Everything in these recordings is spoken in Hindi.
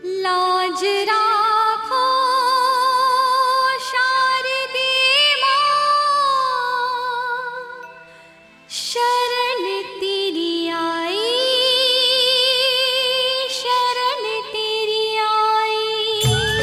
लाज राखो शारदे माँ, शरण तेरी आई, शरण तेरी आई।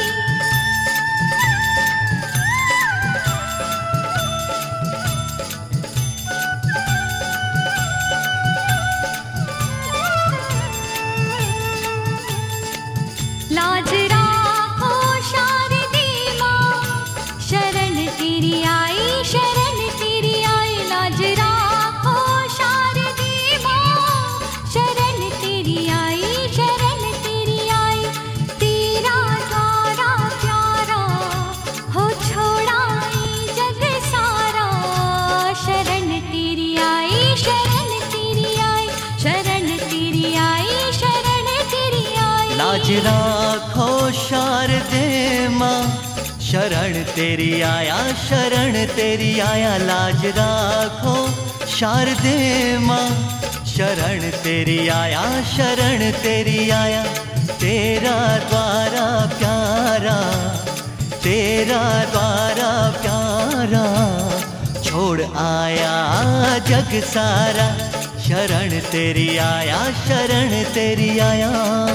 लाज राखो शारदे माँ, शरण तेरी आई, शरण तेरी आई। लाज राखो शारदे माँ, शरण तेरी आई, शरण तेरी आई। तेरा द्वारा प्यारा हो छोड़ाई जग सारा, शरण तेरी आई, शरण तेरी आई, शरण तेरी आई, शरण तेरी आई। लाज राखो शारदे माँ, शरण तेरी आया, शरण तेरी आया। लाज राखो शारदे माँ, शरण तेरी आया, शरण तेरी आया। तेरा द्वारा प्यारा, तेरा द्वारा प्यारा, छोड़ आया जग सारा, शरण तेरी आया, शरण तेरी आया।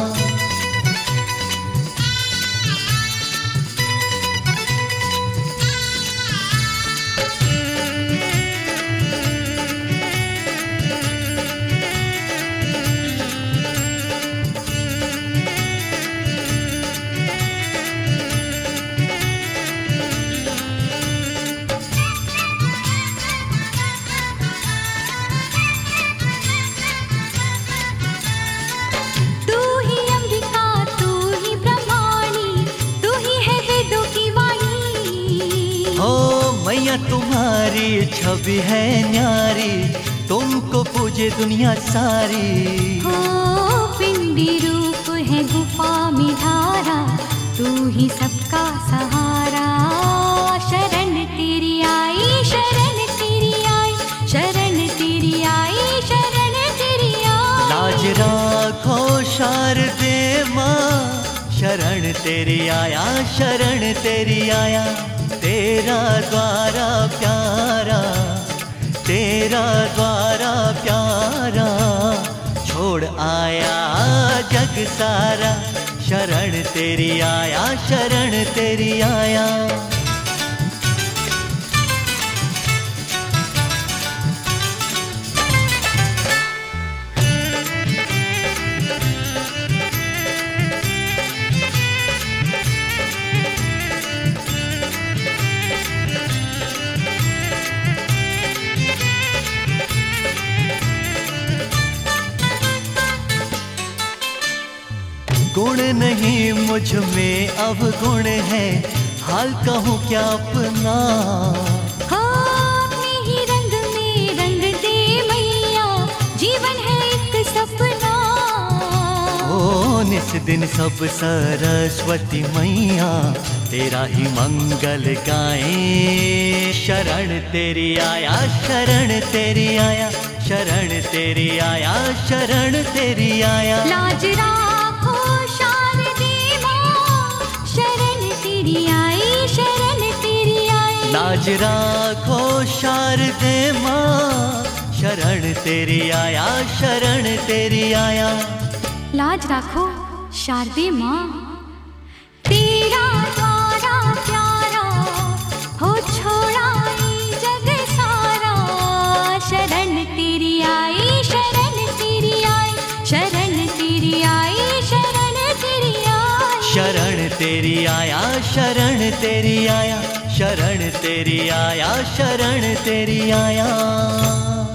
मैया तुम्हारी छवि है न्यारी, तुमको पूजे दुनिया सारी। हो पिंडी रूप है गुफा में धारा, तू ही सबका सहारा। शरण तेरी आई, शरण तेरी आई, शरण तेरी आई, शरण तेरी आई। लाज राखो शारदे माँ, शरण तेरी आया, शरण तेरी आया। तेरा द्वारा प्यारा, तेरा द्वारा प्यारा, छोड़ आया जग सारा, शरण तेरी आया, शरण तेरी आया। गुण नहीं मुझ में अवगुण है, हाल कहूँ क्या अपना। हो अपने ही रंग में रंग दे मैया, जीवन है एक सपना। ओ निस दिन सब सरस्वती मैया, तेरा ही मंगल गाएं। शरण तेरी आया, शरण तेरी आया, शरण तेरी आया, शरण तेरी आया। लाज राखो शारदे माँ, शरण तेरी आई, शरण तेरी आई। लाज राखो शारदे माँ, शरण तेरी आया, शरण तेरी आया। लाज राखो शारदे माँ, तेरा द्वारा प्यारा हो छोड़ाई जग सारा। शरण तेरी आई, शरण तेरी आई, शरण तेरी आई, शरण तेरी आई। शरण तेरी आया, शरण तेरी आया, शरण तेरी आया, शरण तेरी आया।